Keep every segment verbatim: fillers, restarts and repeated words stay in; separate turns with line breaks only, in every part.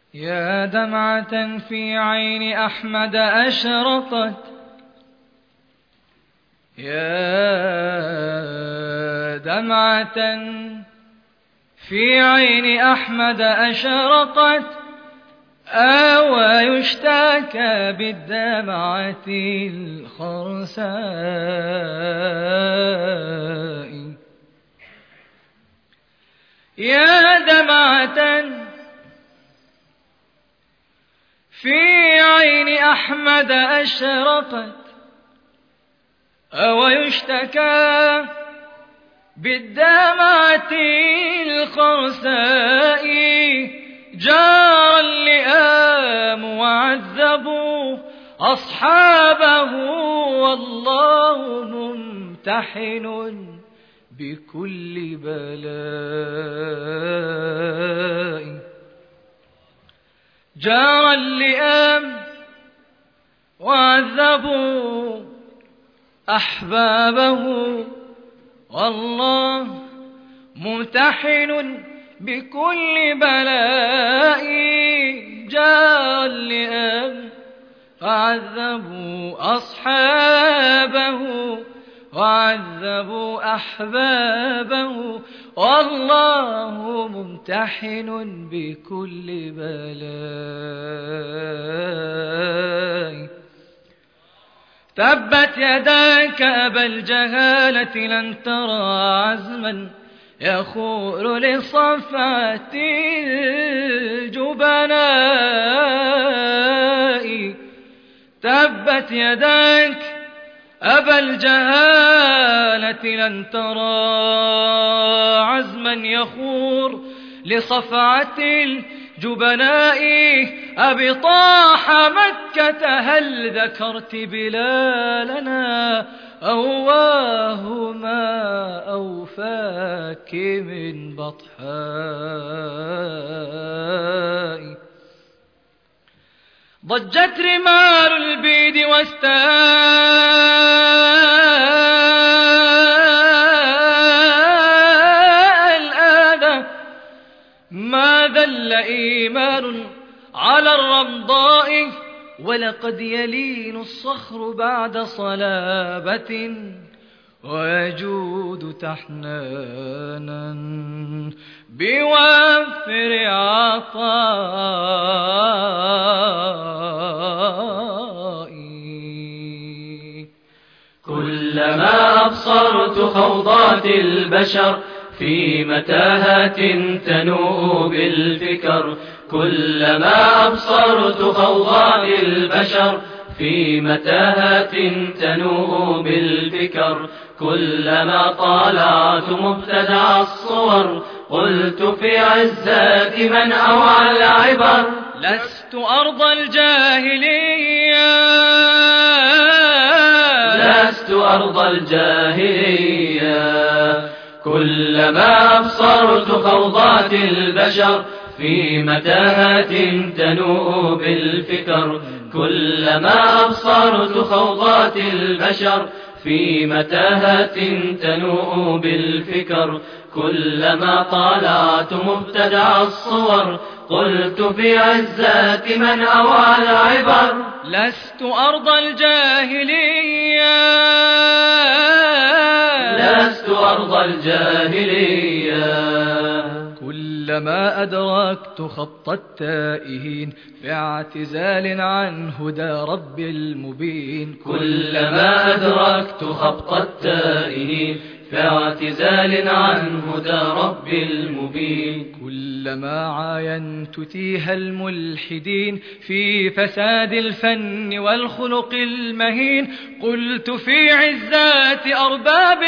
يا دمعة في عين أحمد أشرقت، يا دمعة في عين أحمد أشرقت، أو يشتكى بالدمعة الخرساء. يا دمعة في عين أحمد أشرقت، أو يشتكى بالدمعة الخرساء. جار اللئام وعذبوا أصحابه، والله ممتحن بكل بلاء. جار اللئام وعذبوا أحبابه، والله ممتحن بكل بلاء. جار اللئام وعذبوا أصحابه، وعذبوا أحبابه، والله ممتحن بكل بلاء. تبت يداك أبا الجهالة، لن ترى عزما يخور لصفعة الجبناء. تبت يداك أبا الجهالة، لن ترى عزما يخور لصفعة الجبناء. أبي طاح مكة هل ذكرت بلالنا، أواه ما أوفاك من بطحاء. ضجت رمال البيد واستاء الآذى، ما ذل إيمان على الرمضاء، ولقد يلين الصخر بعد صلابة، ويجود تحنانا بوافر عطاء.
كلما أبصرت خوضات البشر في متاهات تنوء بالفكر، كلما أبصرت خوضات البشر في متاهات تنوء بالفكر، كلما طالعت مبتدع الصور قلت في عزات من أوعى العبر.
لست أرض الجاهلية،
لست أرض الجاهلية. كلما أبصرت خوضات البشر في متاهات تنوء بالفكر، كلما أبصرت خوضات البشر في متاهات تنوء بالفكر، كلما طالعت مبتدع الصور قلت في عزات من أوعى العبر.
لست أرض الجاهلية،
لست أرض الجاهلية.
كلما أدركت خط التائهين في اعتزال عن هدى رب المبين،
كلما أدركت خط التائهين في اعتزال عن هدى رب المبين،
كلما عاينت تيه الملحدين في فساد الفن والخلق المهين، قلت في عزات أرباب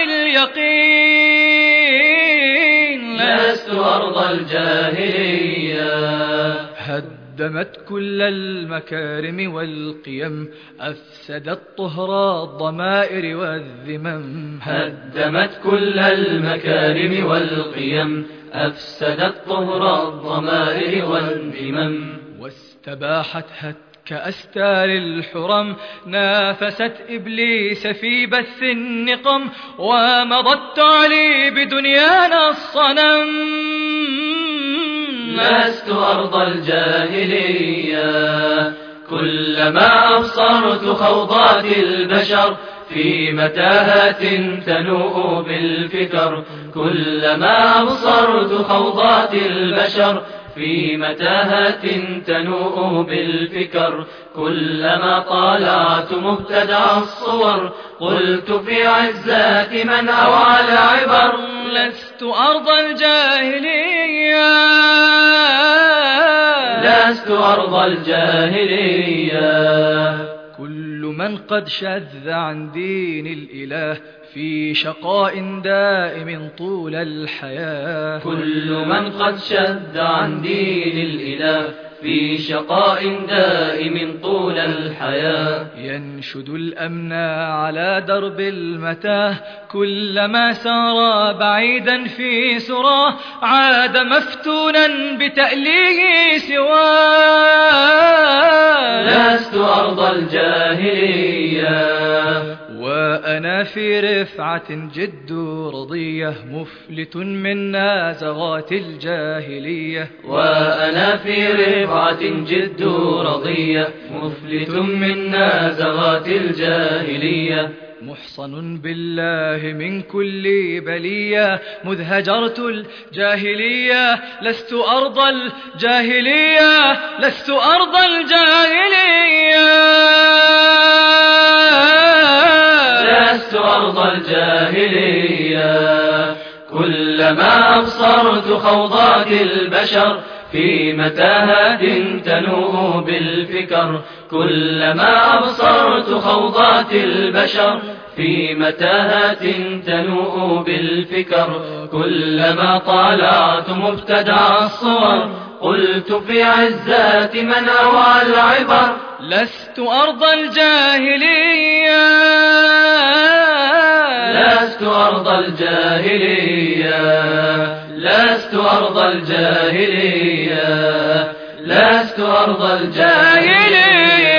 اليقين.
لست أرض الجاهلية.
هدمت كل المكارم والقيم، أفسدت طهر الضمائر والذمم.
هدمت كل المكارم والقيم، أفسدت طهر الضمائر والذمم.
واستباحت هتك أستار الحرم، نافست إبليس في بث النقم، ومضت تعلي بدنيانا الصنم.
لست أرض الجاهلية. كلما أبصرت خوضات البشر في متاهات تنوء بالفكر، كلما أبصرت خوضات البشر في متاهات تنوء بالفكر، كلما طالعت مبتدع الصور قلت في عزات من أوعى العبر.
لست أرض الجاهلية،
لست أرض الجاهلية.
كل من قد شذ عن دين الإله في شقاء دائم طول الحياة،
كل من قد شذ عن دين الإله في شقاء دائم طول الحياة،
ينشد الأمن على درب المتاه، كلما سار بعيدا في سراه عاد مفتونا بتأليه سواه.
لست أرض الجاهلية،
وأنا في رفعة جد رضية مفلت من نازغات الجاهلية.
وأنا في رفعة جد رضية مفلت من نازغات الجاهلية،
محصن بالله من كل بلية مذ هجرت الجاهلية. لست أرض الجاهلية، لست أرض الجاهلية،
لست أرض الجاهلية. كلما أبصرت خوضات البشر في متاهات تنوء بالفكر، كلما أبصرت خوضات البشر في متاهات تنوء بالفكر، كلما طالعت مبتدع الصور قلت في عزات من أوعى العبر.
لست أرض الجاهلية،
لست أرض الجاهلية، لست أرض الجاهلية، لست أرض الجاهلية.